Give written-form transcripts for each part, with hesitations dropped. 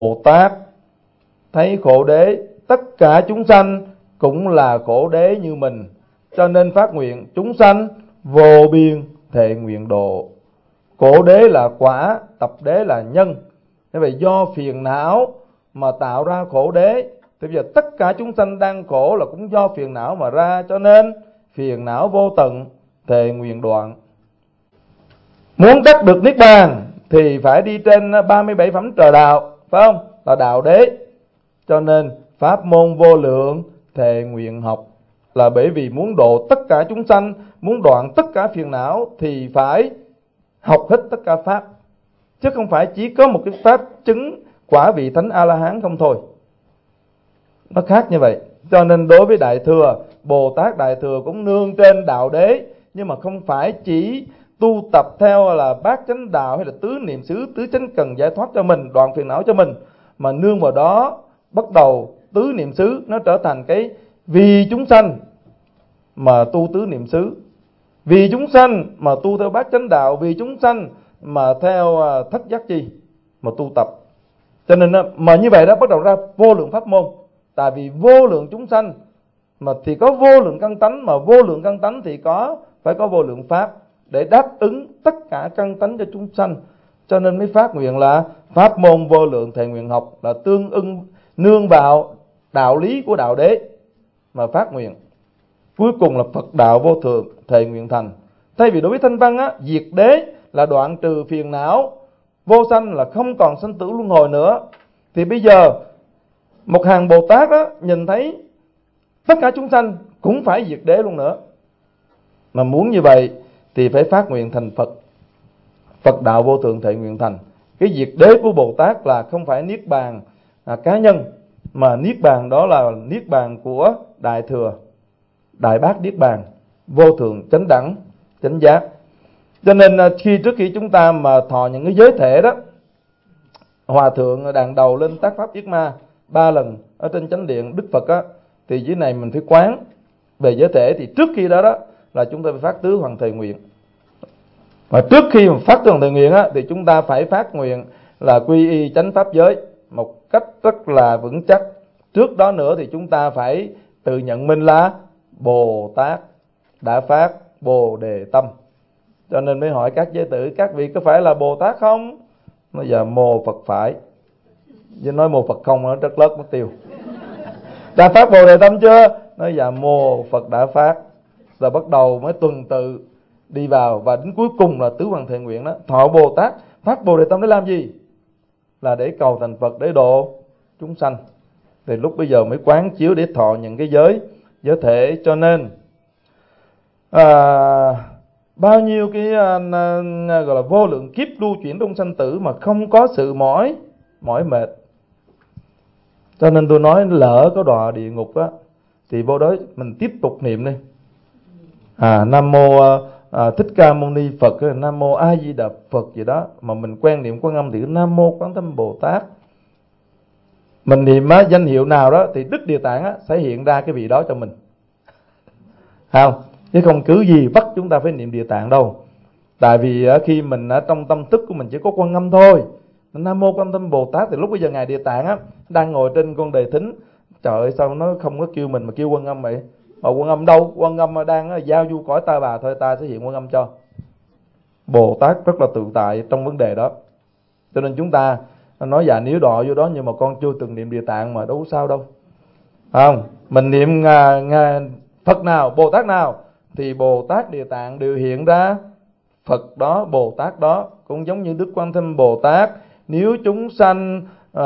Bồ Tát thấy khổ đế, tất cả chúng sanh cũng là khổ đế như mình, cho nên phát nguyện chúng sanh vô biên thệ nguyện độ. Khổ đế là quả, tập đế là nhân. Thế vậy do phiền não mà tạo ra khổ đế, thì bây giờ tất cả chúng sanh đang khổ là cũng do phiền não mà ra, cho nên phiền não vô tận, thệ nguyện đoạn. Muốn đắc được Niết Bàn thì phải đi trên 37 phẩm trời đạo, phải không? Là đạo đế. Cho nên pháp môn vô lượng thệ nguyện học, là bởi vì muốn độ tất cả chúng sanh, muốn đoạn tất cả phiền não thì phải học hết tất cả pháp, chứ không phải chỉ có một cái pháp chứng quả vị thánh A-la-hán không thôi. Nó khác như vậy. Cho nên đối với Đại Thừa, Bồ Tát Đại Thừa cũng nương trên đạo đế, nhưng mà không phải chỉ tu tập theo là bát chánh đạo hay là tứ niệm xứ, tứ chánh cần giải thoát cho mình, đoạn phiền não cho mình, mà nương vào đó bắt đầu tứ niệm xứ nó trở thành cái vì chúng sanh mà tu tứ niệm xứ, vì chúng sanh mà tu theo bát chánh đạo, vì chúng sanh mà theo thất giác chi mà tu tập. Cho nên mà như vậy đó bắt đầu ra vô lượng pháp môn. Tại vì vô lượng chúng sanh mà thì có vô lượng căn tánh, mà vô lượng căn tánh thì phải có vô lượng pháp để đáp ứng tất cả căn tánh cho chúng sanh. Cho nên mới phát nguyện là pháp môn vô lượng thệ nguyện học, là tương ưng nương vào đạo lý của đạo đế mà phát nguyện. Cuối cùng là Phật đạo vô thượng thệ nguyện thành. Thay vì đối với Thanh Văn diệt đế là đoạn trừ phiền não vô sanh, là không còn sanh tử luân hồi nữa, thì bây giờ một hàng Bồ Tát nhìn thấy tất cả chúng sanh cũng phải diệt đế luôn nữa. Mà muốn như vậy thì phải phát nguyện thành Phật. Phật đạo vô thượng thệ nguyện thành. Cái diệt đế của Bồ Tát là không phải niết bàn cá nhân, mà niết bàn đó là niết bàn của Đại Thừa, Đại Bát Niết Bàn, vô thượng chánh đẳng, chánh giác. Cho nên trước khi chúng ta mà thọ những cái giới thể đó, Hòa Thượng đàn đầu lên tác pháp yết ma 3 lần ở trên chánh điện Đức Phật thì dưới này mình phải quán về giới thể. Thì trước khi đó là chúng ta phải phát tứ hoàng thệ nguyện. Và trước khi mà phát tứ hoàng thệ nguyện thì chúng ta phải phát nguyện là quy y chánh pháp giới một cách rất là vững chắc. Trước đó nữa thì chúng ta phải tự nhận mình là Bồ Tát đã phát Bồ Đề tâm. Cho nên mới hỏi các giới tử, các vị có phải là Bồ Tát không? Nói dạ mô Phật phải. Chứ nói mô Phật không nó rất lớn mất tiêu. Đã phát Bồ Đề tâm chưa? Nói dạ mô Phật đã phát. Rồi bắt đầu mới tuần tự đi vào, và đến cuối cùng là tứ hoàng thệ nguyện đó. Thọ Bồ Tát phát Bồ Đề tâm để làm gì? Là để cầu thành Phật, để độ chúng sanh. Thì lúc bây giờ mới quán chiếu để thọ những cái giới thể. Cho nên bao nhiêu cái gọi là vô lượng kiếp lưu chuyển trong sanh tử mà không có sự mỏi mệt. Cho nên tôi nói lỡ có đọa địa ngục thì vô đó mình tiếp tục niệm đi. Nam mô Thích Ca Mâu Ni Phật, Nam mô A Di Đà Phật gì đó, mà mình quen niệm Quan Âm thì Nam mô Quán Thâm Bồ Tát. Mình niệm danh hiệu nào đó thì Đức Địa Tạng sẽ hiện ra cái vị đó cho mình, không? Chứ không cứ gì bắt chúng ta phải niệm Địa Tạng đâu. Tại vì khi mình ở trong tâm thức của mình chỉ có Quan Âm thôi, Nam mô Quan Âm Bồ Tát, thì lúc bây giờ ngài Địa Tạng đang ngồi trên con đề thính. Trời ơi, sao nó không có kêu mình mà kêu Quan Âm vậy? Mà Quan Âm đâu? Quan Âm đang giao du cõi ta bà thôi, ta sẽ hiện Quan Âm cho. Bồ Tát rất là tự tại trong vấn đề đó. Cho nên chúng ta nói dạ nếu đọa vô đó nhưng mà con chưa từng niệm Địa Tạng mà đâu sao đâu, không? Mình niệm Phật nào, Bồ Tát nào thì Bồ Tát Địa Tạng đều hiện ra Phật đó, Bồ Tát đó. Cũng giống như Đức Quan Thâm Bồ Tát, nếu chúng sanh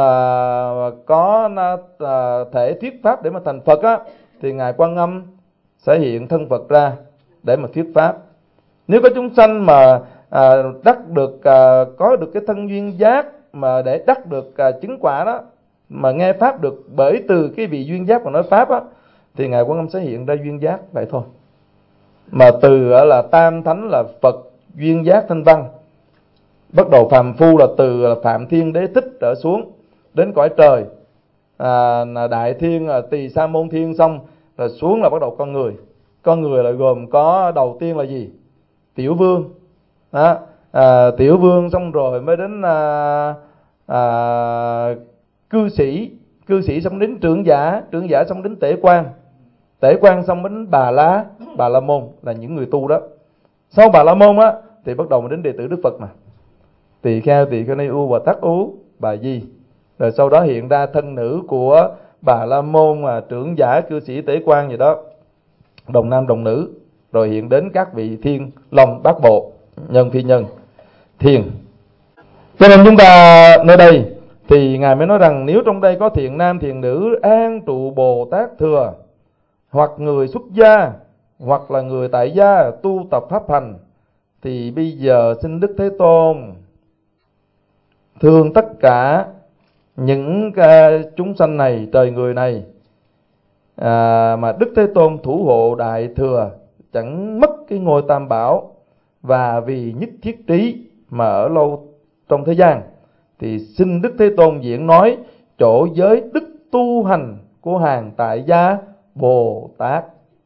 có thể thuyết pháp để mà thành Phật thì ngài Quan Âm sẽ hiện thân Phật ra để mà thuyết pháp. Nếu có chúng sanh mà đắc được có được cái thân duyên giác mà để đắc được chứng quả đó, mà nghe pháp được bởi từ cái vị duyên giác mà nói pháp thì ngài Quan Âm sẽ hiện ra duyên giác vậy thôi. Mà từ là tam thánh là Phật duyên giác Thanh Văn, bắt đầu phàm phu là từ Phạm Thiên Đế Thích trở xuống đến cõi trời, Đại Thiên Tỳ Sa Môn Thiên, xong rồi xuống là bắt đầu con người. Con người là gồm có đầu tiên là gì? Tiểu vương đó. Tiểu vương xong rồi mới đến cư sĩ xong đến trưởng giả xong đến tể quan xong đến bà la môn, là những người tu đó. Sau bà la môn á thì bắt đầu đến đệ tử Đức Phật nè, tỳ kheo ni u, Bồ Tát ú, bà di, rồi sau đó hiện ra thân nữ của bà la môn, trưởng giả, cư sĩ, tể quan gì đó, đồng nam đồng nữ, rồi hiện đến các vị thiên long bát bộ, nhân phi nhân, thiền. Cho nên chúng ta nơi đây thì Ngài mới nói rằng nếu trong đây có thiện nam thiện nữ an trụ Bồ Tát thừa, hoặc người xuất gia, hoặc là người tại gia tu tập pháp hành, thì bây giờ xin Đức Thế Tôn thương tất cả những chúng sanh này, trời người này, mà Đức Thế Tôn thủ hộ đại thừa, chẳng mất cái ngôi tam bảo, và vì nhất thiết trí mà ở lâu trong thế gian, thì xin Đức Thế Tôn diễn nói chỗ giới đức tu hành của hàng tại gia Bồ Tát.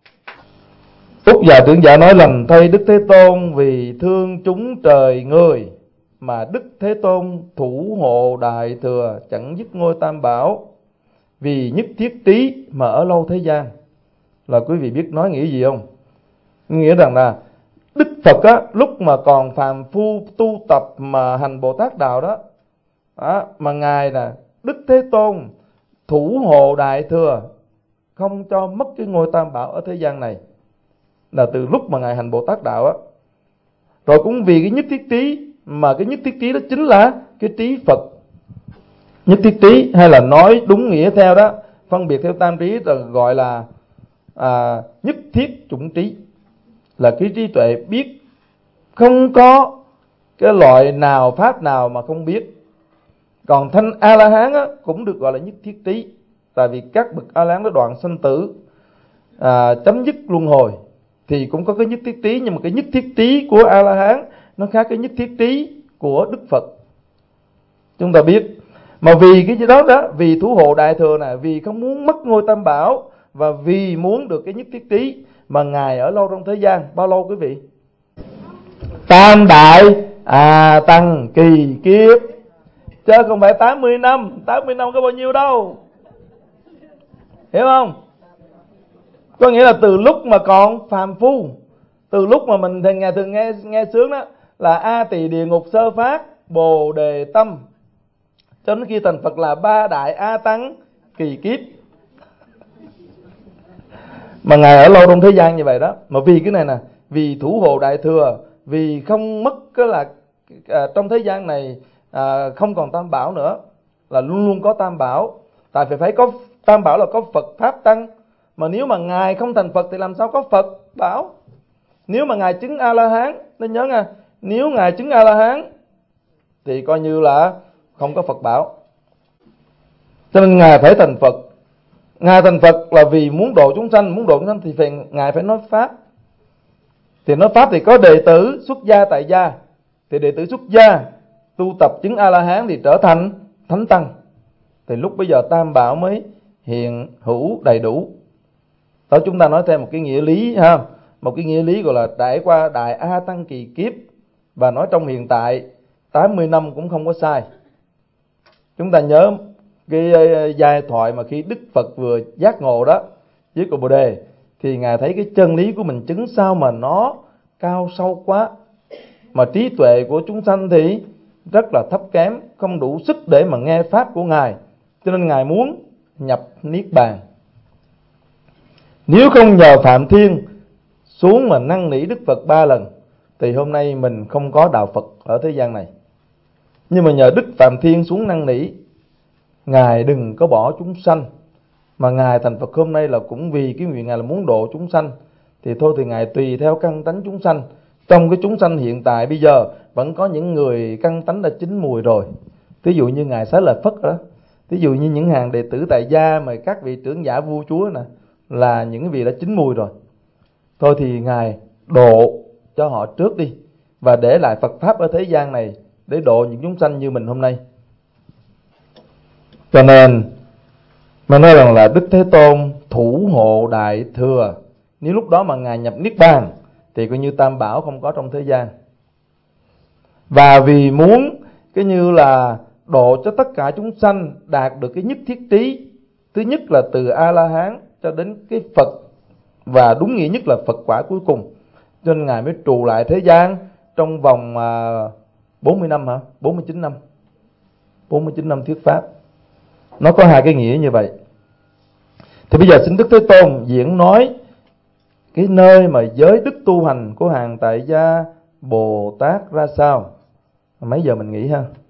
Úc Già trưởng giả nói: lành thay Đức Thế Tôn, vì thương chúng trời người, mà Đức Thế Tôn thủ hộ đại thừa, chẳng dứt ngôi tam bảo, vì nhất thiết trí mà ở lâu thế gian. Là quý vị biết nói nghĩa gì không? Nghĩa rằng là Đức Phật á, lúc mà còn phàm phu tu tập mà hành Bồ Tát đạo đó, mà Ngài là Đức Thế Tôn thủ hộ đại thừa, không cho mất cái ngôi tam bảo ở thế gian này, là từ lúc mà Ngài hành Bồ Tát đạo á. Rồi cũng vì cái nhất thiết trí, mà cái nhất thiết trí đó chính là cái trí Phật. Nhất thiết trí, hay là nói đúng nghĩa theo đó, phân biệt theo tam trí, rồi gọi là nhất thiết chủng trí, là cái trí tuệ biết không có cái loại nào pháp nào mà không biết. Còn thanh A-la-hán á, cũng được gọi là nhất thiết trí, tại vì các bậc A-la-hán đã đoạn sanh tử, chấm dứt luân hồi, thì cũng có cái nhất thiết trí. Nhưng mà cái nhất thiết trí của A-la-hán nó khác cái nhất thiết trí của Đức Phật. Chúng ta biết, mà vì cái gì đó vì thủ hộ đại thừa này, vì không muốn mất ngôi tam bảo, và vì muốn được cái nhất thiết trí, mà Ngài ở lâu trong thế gian. Bao lâu quý vị? Tam đại tăng kỳ kiếp, chứ không phải 80 năm. 80 năm có bao nhiêu đâu, hiểu không? Có nghĩa là từ lúc mà còn phàm phu, từ lúc mà mình thường nghe sướng đó là A Tỳ địa ngục sơ phát, Bồ đề tâm, cho đến khi thành Phật là 3 đại A tăng kỳ kiếp. Mà Ngài ở lâu trong thế gian như vậy đó. Mà vì cái này nè, vì thủ hộ đại thừa, vì không mất cái là trong thế gian này không còn tam bảo nữa, là luôn luôn có tam bảo. Tại vì phải có tam bảo là có Phật Pháp Tăng. Mà nếu mà Ngài không thành Phật thì làm sao có Phật bảo? Nếu mà Ngài chứng A-la-hán, nên nhớ nha, nếu Ngài chứng A-la-hán thì coi như là không có Phật bảo. Cho nên Ngài phải thành Phật. Ngài thành Phật là vì muốn độ chúng sanh. Thì Ngài phải nói Pháp. Thì nói Pháp thì có đệ tử xuất gia tại gia. Thì đệ tử xuất gia tu tập chứng A-la-hán thì trở thành Thánh Tăng. Thì lúc bây giờ tam bảo mới hiện hữu đầy đủ. Đó, chúng ta nói thêm một cái nghĩa lý ha. Một cái nghĩa lý gọi là trải qua đại A Tăng kỳ kiếp, và nói trong hiện tại 80 năm cũng không có sai. Chúng ta nhớ cái giai thoại mà khi Đức Phật vừa giác ngộ đó với Cội Bồ Đề, thì Ngài thấy cái chân lý của mình chứng sao mà nó cao sâu quá, mà trí tuệ của chúng sanh thì rất là thấp kém, không đủ sức để mà nghe pháp của Ngài. Cho nên Ngài muốn nhập Niết Bàn. Nếu không nhờ Phạm Thiên xuống mà năn nỉ Đức Phật 3 lần thì hôm nay mình không có đạo Phật ở thế gian này. Nhưng mà nhờ Đức Phạm Thiên xuống năn nỉ Ngài đừng có bỏ chúng sanh, mà Ngài thành Phật hôm nay là cũng vì cái nguyện Ngài là muốn độ chúng sanh. Thì thôi thì Ngài tùy theo căn tánh chúng sanh. Trong cái chúng sanh hiện tại bây giờ vẫn có những người căn tánh đã chín mùi rồi. Ví dụ như Ngài Xá Lợi Phất đó, ví dụ như những hàng đệ tử tại gia mà các vị trưởng giả vua chúa nè, là những vị đã chín mùi rồi. Thôi thì Ngài độ cho họ trước đi, và để lại Phật Pháp ở thế gian này để độ những chúng sanh như mình hôm nay. Cho nên mà nói rằng là Đức Thế Tôn thủ hộ đại thừa. Nếu lúc đó mà Ngài nhập Niết Bàn thì coi như tam bảo không có trong thế gian. Và vì muốn cái như là độ cho tất cả chúng sanh đạt được cái nhất thiết trí. Thứ nhất là từ A-la-hán cho đến cái Phật, và đúng nghĩa nhất là Phật quả cuối cùng. Cho nên Ngài mới trụ lại thế gian trong vòng 40 năm hả? 49 năm. 49 năm thuyết pháp. Nó có hai cái nghĩa như vậy. Thì bây giờ xin Đức Thế Tôn diễn nói cái nơi mà giới đức tu hành của hàng tại gia Bồ Tát ra sao. Mấy giờ mình nghỉ ha?